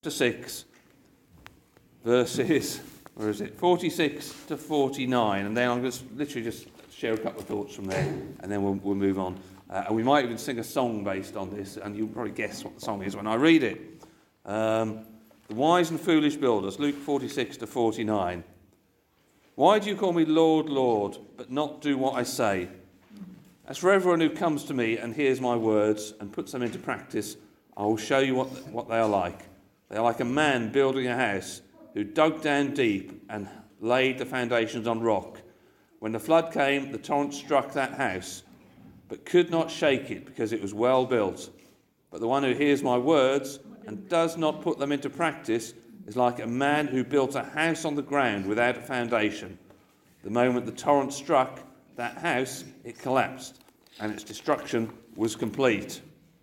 6, verses, 46 to 49, and then I'm going to literally just share a couple of thoughts from there, and then we'll move on. And we might even sing a song based on this, and you'll probably guess what the song is when I read it. The wise and foolish builders, Luke 46 to 49. Why do you call me Lord, Lord, but not do what I say? As for everyone who comes to me and hears my words and puts them into practice, I will show you what they are like. They are like a man building a house who dug down deep and laid the foundations on rock. When the flood came, the torrent struck that house, but could not shake it because it was well built. But the one who hears my words and does not put them into practice is like a man who built a house on the ground without a foundation. The moment the torrent struck that house, it collapsed, and its destruction was complete.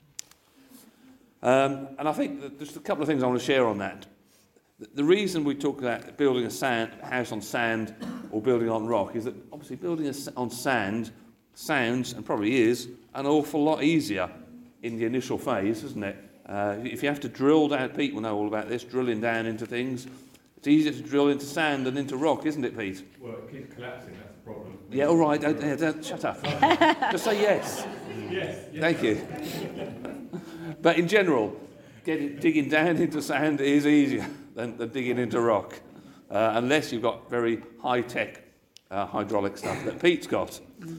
And I think that just a couple of things I want to share on that. The reason we talk about building a house on sand or building on rock is that obviously building on sand sounds, and probably is, an awful lot easier in the initial phase, isn't it? If you have to drill down, Pete will know all about this, drilling down into things. It's easier to drill into sand than into rock, isn't it, Pete? Well, it keeps collapsing, that's the problem. Yeah, all right, don't shut up. Just say yes. Yes. Thank you. But in general, digging down into sand is easier than digging into rock, unless you've got very high-tech hydraulic stuff that Pete's got.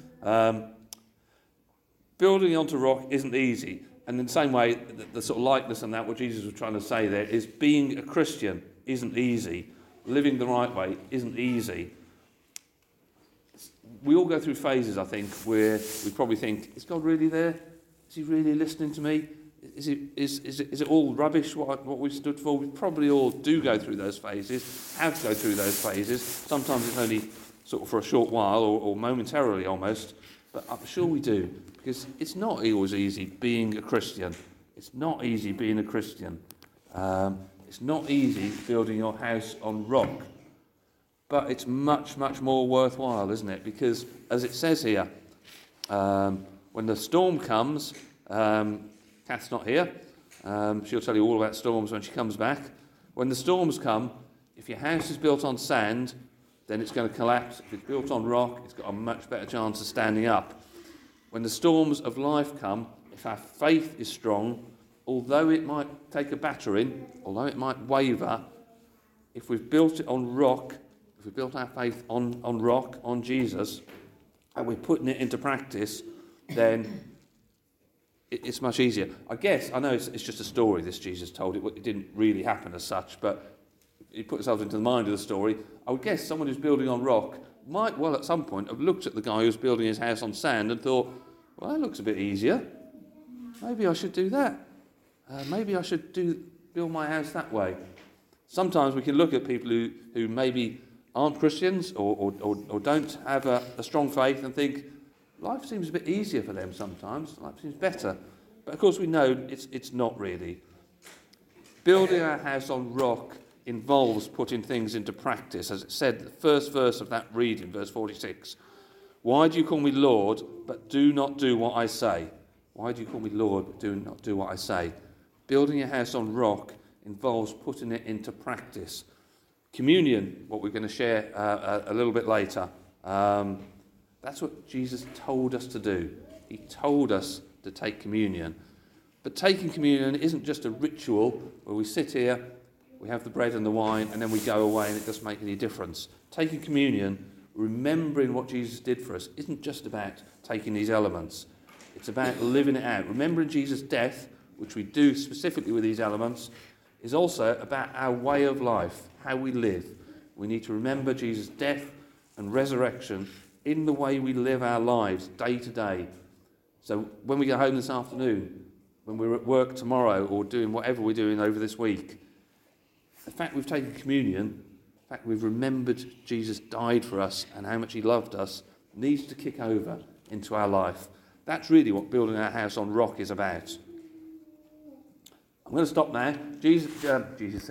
Building onto rock isn't easy. And in the same way, the sort of likeness and that, what Jesus was trying to say there, is being a Christian isn't easy. Living the right way isn't easy. We all go through phases, I think, where we probably think, is God really there? Is he really listening to me? Is it all rubbish, what we stood for? We probably all do go through those phases, have to go through those phases. Sometimes it's only sort of for a short while or momentarily almost, but I'm sure we do. Because it's not always easy being a Christian. It's not easy being a Christian. It's not easy building your house on rock. But it's much, much more worthwhile, isn't it? Because, as it says here, when the storm comes, Kath's not here. She'll tell you all about storms when she comes back. When the storms come, if your house is built on sand, then it's going to collapse. If it's built on rock, it's got a much better chance of standing up. When the storms of life come, if our faith is strong, although it might take a battering, although it might waver, if we've built it on rock, if we've built our faith on rock, on Jesus, and we're putting it into practice, then it's much easier. I guess, I know it's just a story this Jesus told. It didn't really happen as such, but he put himself into the mind of the story. I would guess someone who's building on rock might well at some point have looked at the guy who's building his house on sand and thought, well, that looks a bit easier. Maybe I should do that. Maybe I should build my house that way. Sometimes we can look at people who maybe aren't Christians or don't have a strong faith and think, life seems a bit easier for them sometimes. Life seems better. But of course we know it's not really. Building our house on rock involves putting things into practice. As it said, the first verse of that reading, verse 46. Why do you call me Lord, but do not do what I say? Why do you call me Lord, but do not do what I say? Building a house on rock involves putting it into practice. Communion, what we're going to share a little bit later, that's what Jesus told us to do. He told us to take communion. But taking communion isn't just a ritual where we sit here, we have the bread and the wine, and then we go away and it doesn't make any difference. Taking communion, remembering what Jesus did for us, isn't just about taking these elements. It's about living it out. Remembering Jesus' death, which we do specifically with these elements, is also about our way of life, how we live. We need to remember Jesus' death and resurrection in the way we live our lives day to day. So when we go home this afternoon, when we're at work tomorrow or doing whatever we're doing over this week, the fact we've taken communion, the fact we've remembered Jesus died for us and how much he loved us, needs to kick over into our life. That's really what building our house on rock is about. I'm going to stop now. Jesus